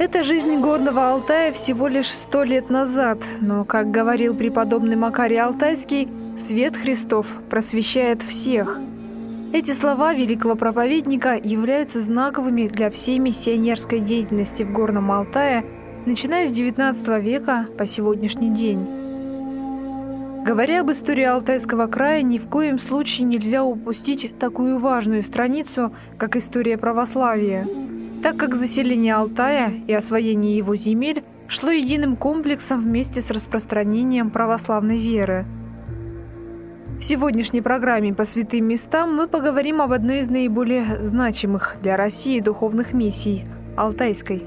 Это жизнь горного Алтая всего лишь 100 лет назад, но, как говорил преподобный Макарий Алтайский, свет Христов просвещает всех. Эти слова великого проповедника являются знаковыми для всей миссионерской деятельности в Горном Алтае, начиная с XIX века по сегодняшний день. Говоря об истории Алтайского края, ни в коем случае нельзя упустить такую важную страницу, как история православия, так как заселение Алтая и освоение его земель шло единым комплексом вместе с распространением православной веры. В сегодняшней программе по святым местам мы поговорим об одной из наиболее значимых для России духовных миссий – Алтайской.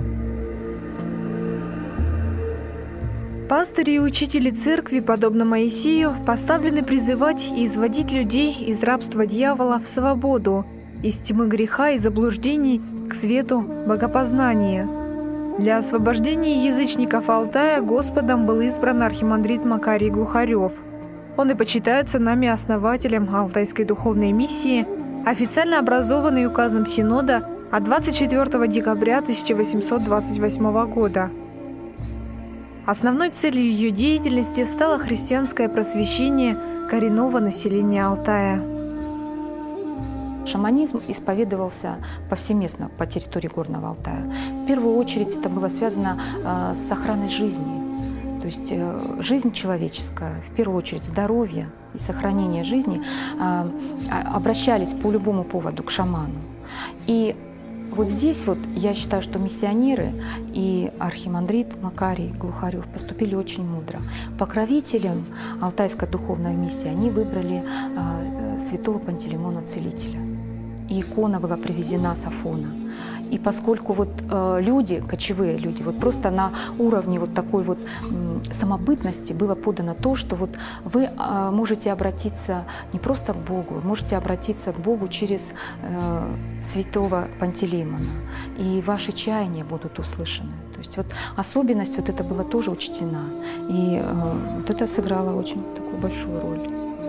Пастыри и учители церкви, подобно Моисею, поставлены призывать и изводить людей из рабства дьявола в свободу, из тьмы греха и заблуждений к свету богопознания. Для освобождения язычников Алтая Господом был избран архимандрит Макарий Глухарев. Он и почитается нами основателем Алтайской духовной миссии, официально образованной указом Синода от 24 декабря 1828 года. Основной целью ее деятельности стало христианское просвещение коренного населения Алтая. Шаманизм исповедовался повсеместно по территории Горного Алтая. В первую очередь это было связано с охраной жизни. То есть жизнь человеческая, в первую очередь здоровье и сохранение жизни, обращались по любому поводу к шаману. И вот здесь вот я считаю, что миссионеры и архимандрит Макарий Глухарев поступили очень мудро. Покровителем Алтайской духовной миссии они выбрали святого Пантелеймона Целителя. И икона была привезена с Афона. И поскольку вот люди, кочевые люди, вот просто на уровне вот такой вот самобытности было подано то, что вот вы можете обратиться не просто к Богу, можете обратиться к Богу через святого Пантелеймона, и ваши чаяния будут услышаны. То есть вот особенность вот это была тоже учтена, и вот это сыграло очень такую большую роль.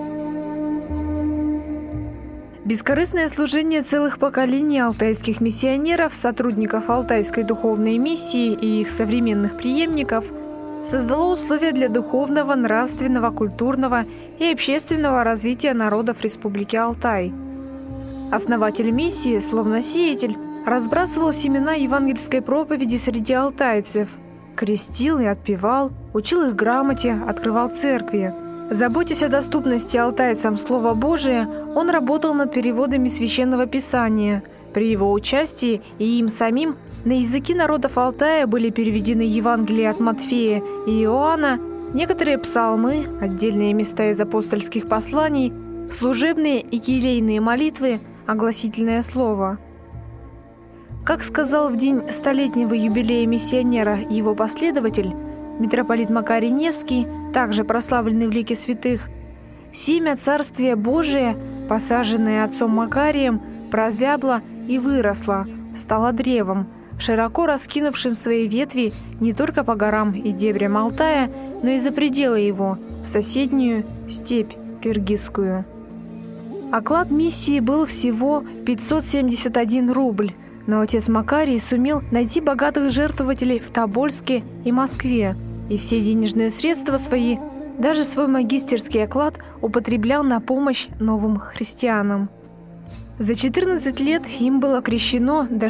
Бескорыстное служение целых поколений алтайских миссионеров, сотрудников Алтайской духовной миссии и их современных преемников создало условия для духовного, нравственного, культурного и общественного развития народов Республики Алтай. Основатель миссии, словно сеятель, разбрасывал семена евангельской проповеди среди алтайцев, крестил и отпевал, учил их грамоте, открывал церкви. Заботясь о доступности алтайцам Слова Божия, он работал над переводами Священного Писания. При его участии и им самим на языки народов Алтая были переведены Евангелия от Матфея и Иоанна, некоторые псалмы, отдельные места из апостольских посланий, служебные и келейные молитвы, огласительное слово. Как сказал в день столетнего юбилея миссионера его последователь, митрополит Макарий Невский, также прославленный в лике святых, «Семя Царствия Божия, посаженное отцом Макарием, прозябло и выросло, стало древом, широко раскинувшим свои ветви не только по горам и дебрям Алтая, но и за пределы его, в соседнюю степь киргизскую». Оклад миссии был всего 571 рубль, но отец Макарий сумел найти богатых жертвователей в Тобольске и Москве, и все денежные средства свои, даже свой магистерский оклад, употреблял на помощь новым христианам. За 14 лет им было крещено до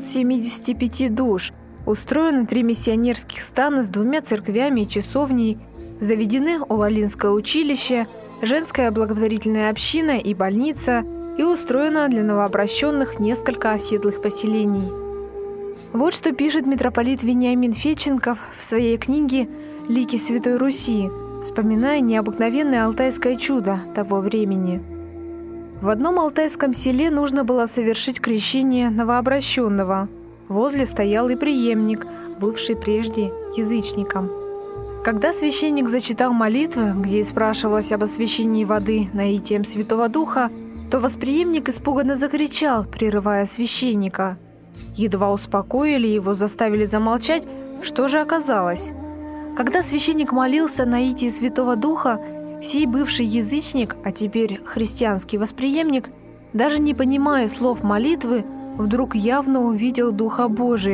675 душ, устроены 3 миссионерских стана с 2 церквями и часовней, заведены Улалинское училище, женская благотворительная община и больница, и устроено для новообращенных несколько оседлых поселений. Вот что пишет митрополит Вениамин Федченков в своей книге «Лики Святой Руси», вспоминая необыкновенное алтайское чудо того времени. В одном алтайском селе нужно было совершить крещение новообращенного. Возле стоял и преемник, бывший прежде язычником. Когда священник зачитал молитвы, где и спрашивалось об освящении воды наитием Святого Духа, то восприемник испуганно закричал, прерывая священника. Едва успокоили его, заставили замолчать, что же оказалось? Когда священник молился наитии Святого Духа, сей бывший язычник, а теперь христианский восприемник, даже не понимая слов молитвы, вдруг явно увидел Духа Божия,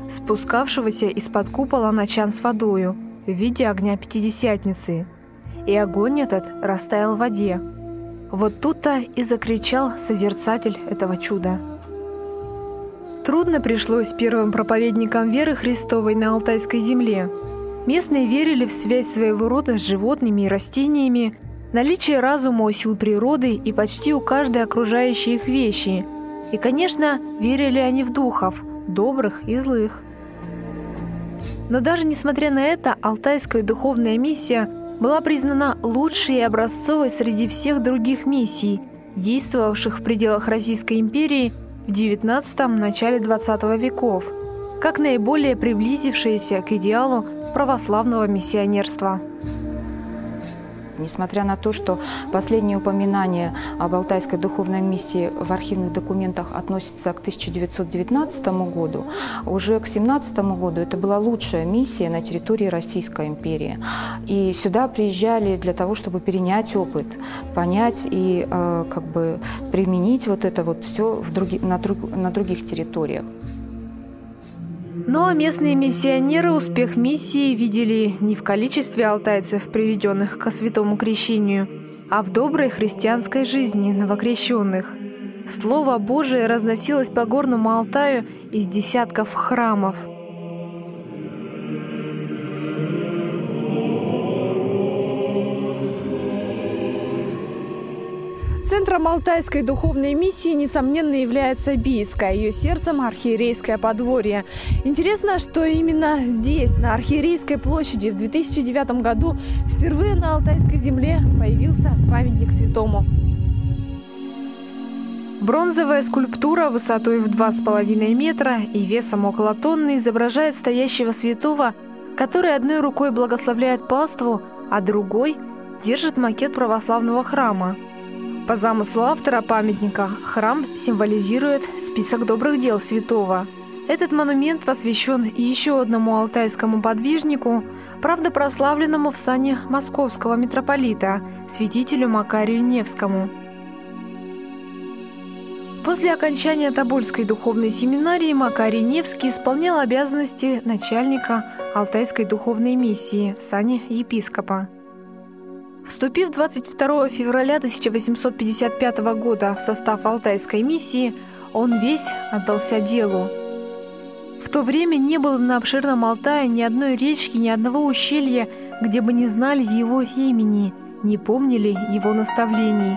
спускавшегося из-под купола на чан с водою в виде огня Пятидесятницы. И огонь этот растаял в воде. Вот тут-то и закричал созерцатель этого чуда. Трудно пришлось первым проповедникам веры Христовой на Алтайской земле. Местные верили в связь своего рода с животными и растениями, наличие разума у сил природы и почти у каждой окружающей их вещи. И, конечно, верили они в духов, добрых и злых. Но даже несмотря на это, Алтайская духовная миссия была признана лучшей и образцовой среди всех других миссий, действовавших в пределах Российской империи в XIX – начале XX веков, как наиболее приблизившаяся к идеалу православного миссионерства. Несмотря на то, что последние упоминания об Алтайской духовной миссии в архивных документах относятся к 1919 году, уже к 1917 году это была лучшая миссия на территории Российской империи. И сюда приезжали для того, чтобы перенять опыт, понять и применить вот это вот все на других территориях. Но местные миссионеры успех миссии видели не в количестве алтайцев, приведенных ко святому крещению, а в доброй христианской жизни новокрещенных. Слово Божие разносилось по горному Алтаю из десятков храмов. Центром Алтайской духовной миссии, несомненно, является Бийск, а ее сердцем – Архиерейское подворье. Интересно, что именно здесь, на Архиерейской площади, в 2009 году впервые на Алтайской земле появился памятник святому. Бронзовая скульптура высотой в 2,5 метра и весом около тонны изображает стоящего святого, который одной рукой благословляет паству, а другой держит макет православного храма. По замыслу автора памятника, храм символизирует список добрых дел святого. Этот монумент посвящен еще одному алтайскому подвижнику, правда прославленному в сане московского митрополита, святителю Макарию Невскому. После окончания Тобольской духовной семинарии Макарий Невский исполнял обязанности начальника Алтайской духовной миссии в сане епископа. Вступив 22 февраля 1855 года в состав Алтайской миссии, он весь отдался делу. В то время не было на обширном Алтае ни одной речки, ни одного ущелья, где бы не знали его имени, не помнили его наставлений.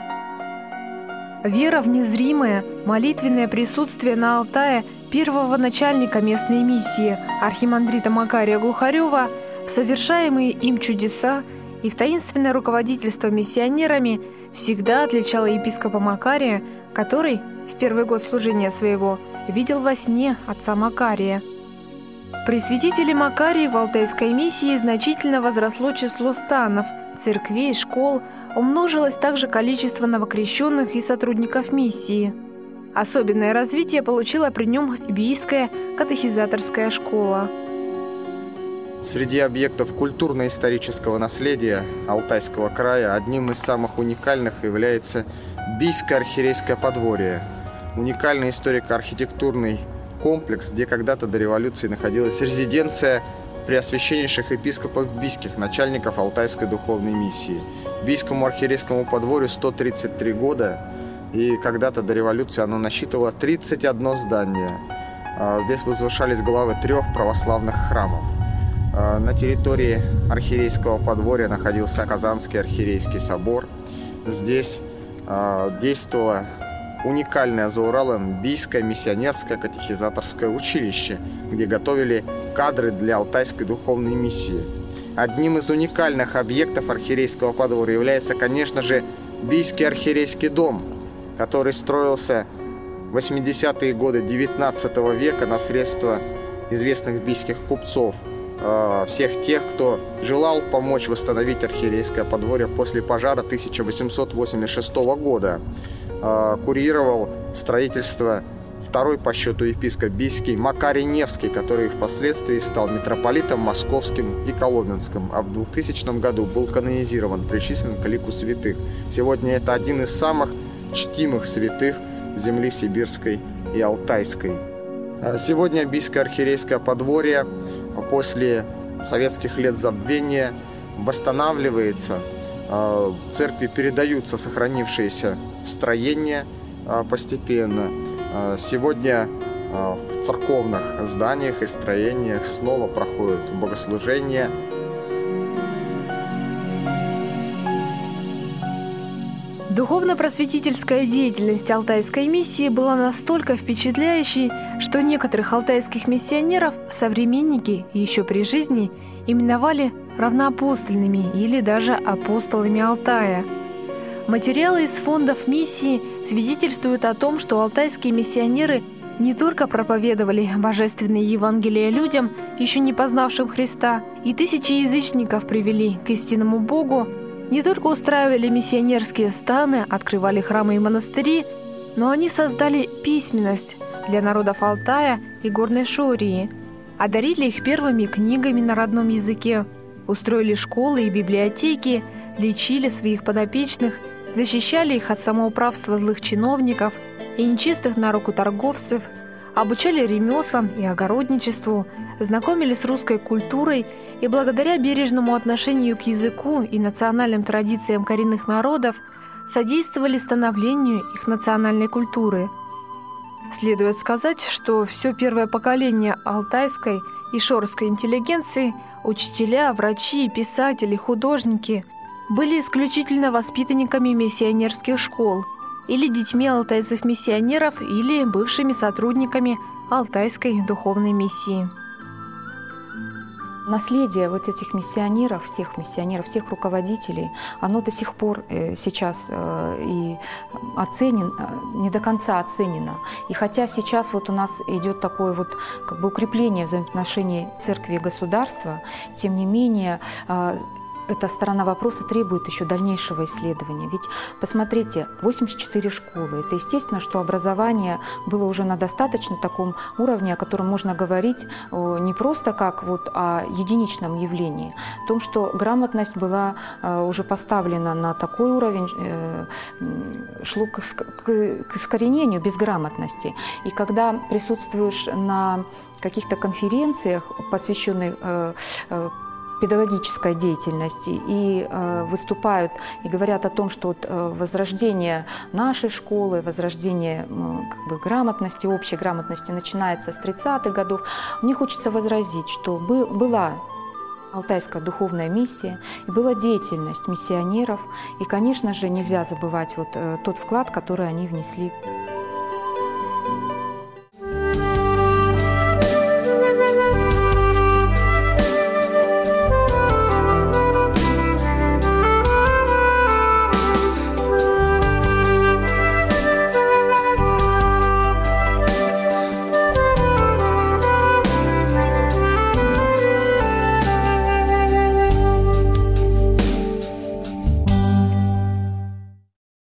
Вера в незримое, молитвенное присутствие на Алтае первого начальника местной миссии, архимандрита Макария Глухарева, в совершаемые им чудеса и в таинственное руководительство миссионерами всегда отличало епископа Макария, который в первый год служения своего видел во сне отца Макария. При святителе Макарии в Алтайской миссии значительно возросло число станов, церквей, школ, умножилось также количество новокрещенных и сотрудников миссии. Особенное развитие получила при нем Бийская катехизаторская школа. Среди объектов культурно-исторического наследия Алтайского края одним из самых уникальных является Бийское архиерейское подворье. Уникальный историко-архитектурный комплекс, где когда-то до революции находилась резиденция преосвященнейших епископов бийских, начальников Алтайской духовной миссии. Бийскому архиерейскому подворью 133 года, и когда-то до революции оно насчитывало 31 здание. Здесь возвышались главы 3 православных храмов. На территории архиерейского подворья находился Казанский архиерейский собор. Здесь действовало уникальное за Уралом Бийское миссионерское катехизаторское училище, где готовили кадры для Алтайской духовной миссии. Одним из уникальных объектов архиерейского подворья является, конечно же, Бийский архиерейский дом, который строился в 80-е годы XIX века на средства известных бийских купцов, всех тех, кто желал помочь восстановить архиерейское подворье после пожара 1886 года. Курировал строительство второй по счету епископ бийский Макарий Невский, который впоследствии стал митрополитом московским и коломенским, а в 2000 году был канонизирован, причислен к лику святых. Сегодня это один из самых чтимых святых земли сибирской и алтайской. Сегодня Бийское архиерейское подворье после советских лет забвения восстанавливается. Церкви передаются сохранившиеся строения постепенно. Сегодня в церковных зданиях и строениях снова проходят богослужения. Духовно-просветительская деятельность Алтайской миссии была настолько впечатляющей, что некоторых алтайских миссионеров современники еще при жизни именовали равноапостольными или даже апостолами Алтая. Материалы из фондов миссии свидетельствуют о том, что алтайские миссионеры не только проповедовали божественное Евангелие людям, еще не познавшим Христа, и тысячи язычников привели к истинному Богу, не только устраивали миссионерские станы, открывали храмы и монастыри, но они создали письменность для народов Алтая и Горной Шории, одарили их первыми книгами на родном языке, устроили школы и библиотеки, лечили своих подопечных, защищали их от самоуправства злых чиновников и нечистых на руку торговцев, обучали ремеслам и огородничеству, знакомили с русской культурой и благодаря бережному отношению к языку и национальным традициям коренных народов содействовали становлению их национальной культуры. Следует сказать, что все первое поколение алтайской и шорской интеллигенции, учителя, врачи, писатели, художники, были исключительно воспитанниками миссионерских школ или детьми алтайцев-миссионеров или бывшими сотрудниками Алтайской духовной миссии. Наследие вот этих миссионеров, всех руководителей, оно до сих пор сейчас и не до конца оценено. И хотя сейчас вот у нас идет такое вот как бы укрепление взаимоотношений церкви и государства, тем не менее эта сторона вопроса требует еще дальнейшего исследования. Ведь посмотрите, 84 школы. Это естественно, что образование было уже на достаточно таком уровне, о котором можно говорить не просто как вот о единичном явлении. О том, что грамотность была уже поставлена на такой уровень, шло к искоренению безграмотности. И когда присутствуешь на каких-то конференциях, посвященных педагогической деятельности, и выступают и говорят о том, что вот возрождение нашей школы, возрождение как бы грамотности, общей грамотности начинается с 30-х годов, мне хочется возразить, что была Алтайская духовная миссия, и была деятельность миссионеров, и, конечно же, нельзя забывать вот тот вклад, который они внесли.